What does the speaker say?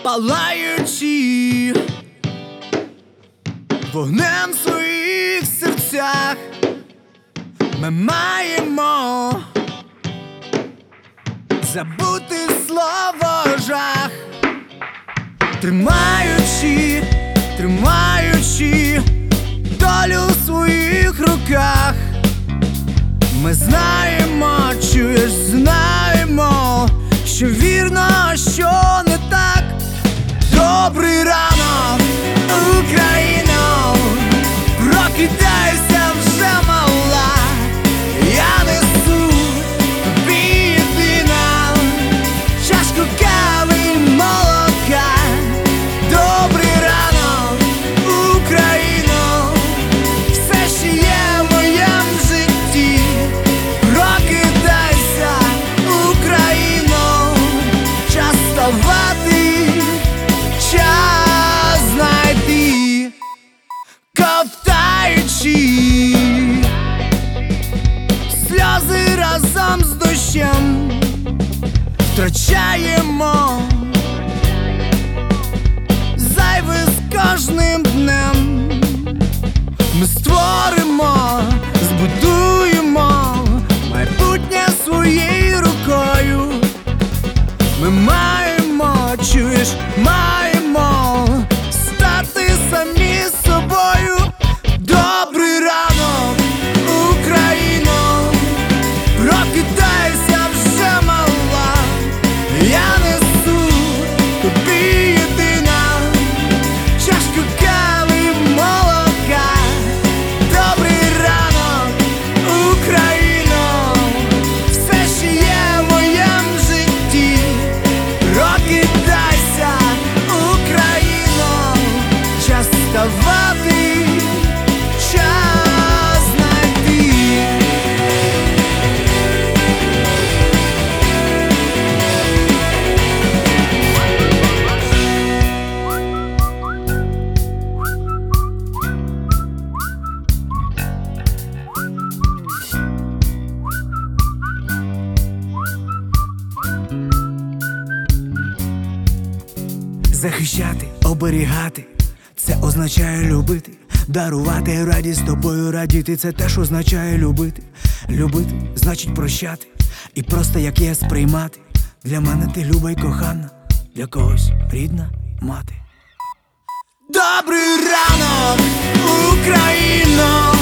палаючи вогнем в своїх серцях, ми маємо забути слово жах, тримаючи долю в своїх руках. Ми знаємо, чуєш, знаємо, що вірно, що не так. Добрий ранок, Україно, прокидайся вже, мала. Я несу тобі єдина чашку кави й молока. Добрий ранок, Україно, все, що є в моєму житті. Прокидайся, Україно, час вставати, час знайти. Ковтаючи сльози разом з дощем, втрачаємо зайве з кожним днем. Ми створимо, збудуємо майбутнє своєю рукою. Ми маємо, чуєш, маємо стати самі собою. Добрий ранок, Україно, прокидайся вже, мала. Я несу тобі єдина чашку кави й молока. Добрий ранок, Україно, все, що є в моєму житті. Прокидайся, Україно, час вставати, час знайти. Захищати, оберігати — це означає любити. Дарувати радість тобою, радіти — це теж означає любити. Любити — значить прощати і просто як є сприймати. Для мене ти люба й кохана, для когось рідна мати. Добрий ранок, Україно!